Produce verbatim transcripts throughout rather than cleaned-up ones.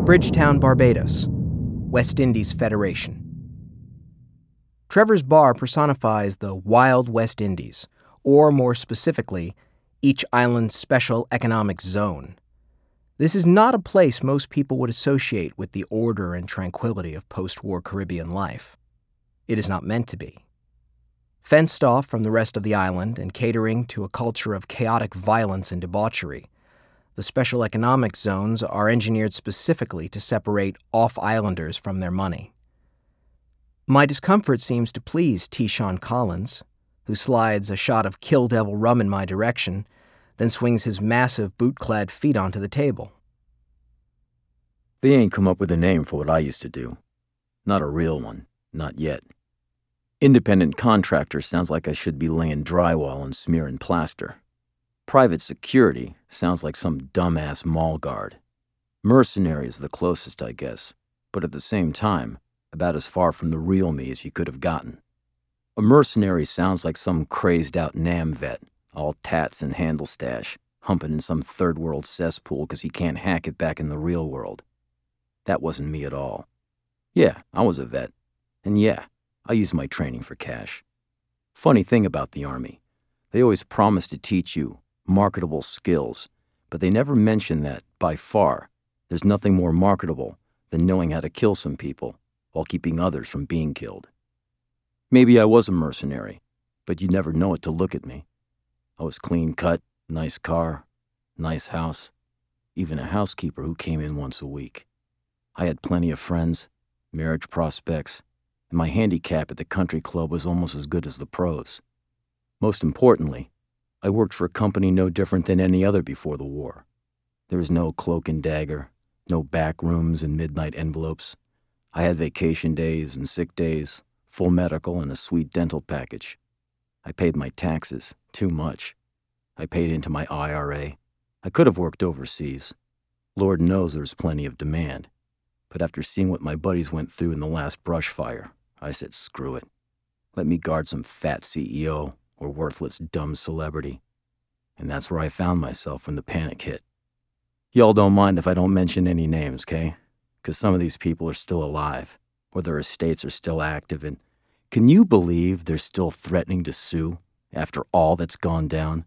Bridgetown, Barbados, West Indies Federation. Trevor's bar personifies the wild West Indies, or more specifically, each island's special economic zone. This is not a place most people would associate with the order and tranquility of post-war Caribbean life. It is not meant to be. Fenced off from the rest of the island and catering to a culture of chaotic violence and debauchery, the special economic zones are engineered specifically to separate off-islanders from their money. My discomfort seems to please T. Sean Collins, who slides a shot of Kill Devil rum in my direction, then swings his massive boot-clad feet onto the table. They ain't come up with a name for what I used to do. Not a real one, not yet. Independent contractor sounds like I should be laying drywall and smearing plaster. Private security sounds like some dumbass mall guard. Mercenary is the closest, I guess, but at the same time, about as far from the real me as you could have gotten. A mercenary sounds like some crazed-out Nam vet, all tats and handle stash, humping in some third-world cesspool because he can't hack it back in the real world. That wasn't me at all. Yeah, I was a vet. And yeah, I used my training for cash. Funny thing about the Army, they always promise to teach you marketable skills, but they never mention that, by far, there's nothing more marketable than knowing how to kill some people while keeping others from being killed. Maybe I was a mercenary, but you'd never know it to look at me. I was clean cut, nice car, nice house, even a housekeeper who came in once a week. I had plenty of friends, marriage prospects, and my handicap at the country club was almost as good as the pros. Most importantly, I worked for a company no different than any other before the war. There was no cloak and dagger, no back rooms and midnight envelopes. I had vacation days and sick days, full medical and a sweet dental package. I paid my taxes, too much. I paid into my I R A. I could have worked overseas. Lord knows there's plenty of demand. But after seeing what my buddies went through in the last brush fire, I said screw it. Let me guard some fat C E O or worthless dumb celebrity. And that's where I found myself when the panic hit. Y'all don't mind if I don't mention any names, okay? Because some of these people are still alive, or their estates are still active, and can you believe they're still threatening to sue after all that's gone down?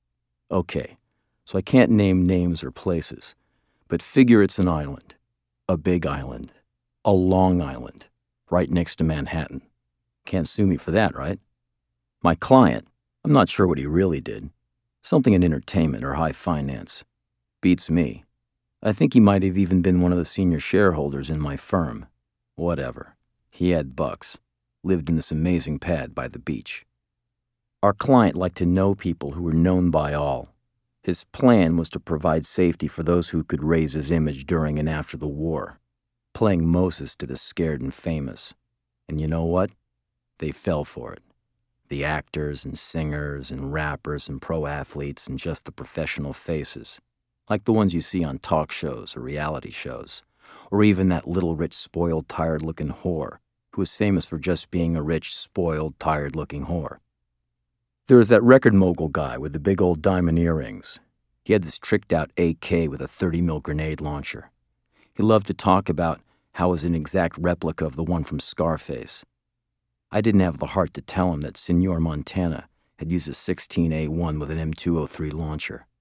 Okay, so I can't name names or places, but figure it's an island, a big island, a long island, right next to Manhattan. Can't sue me for that, right? My client, I'm not sure what he really did. Something in entertainment or high finance. Beats me. I think he might have even been one of the senior shareholders in my firm. Whatever. He had bucks. Lived in this amazing pad by the beach. Our client liked to know people who were known by all. His plan was to provide safety for those who could raise his image during and after the war, playing Moses to the scared and famous. And you know what? They fell for it. The actors and singers and rappers and pro athletes and just the professional faces, like the ones you see on talk shows or reality shows, or even that little rich, spoiled, tired-looking whore who was famous for just being a rich, spoiled, tired-looking whore. There was that record mogul guy with the big old diamond earrings. He had this tricked-out A K with a thirty mil grenade launcher. He loved to talk about how it was an exact replica of the one from Scarface. I didn't have the heart to tell him that Senor Montana had used a sixteen A one with an M two oh three launcher.